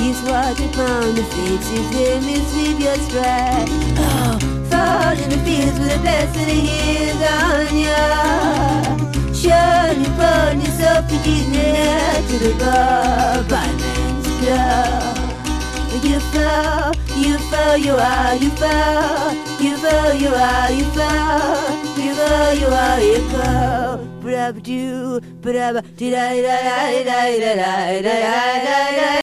He's watching from the fates, his name is sweep your stride. Oh, fall in the fields with a blessing of his on ya. Surely burn yourself to get near to the bar by man's club. You fall, you fall, you are, you fall. You fall, you are, you fall. You fall, you are, you fall. Brab do, brab, did I,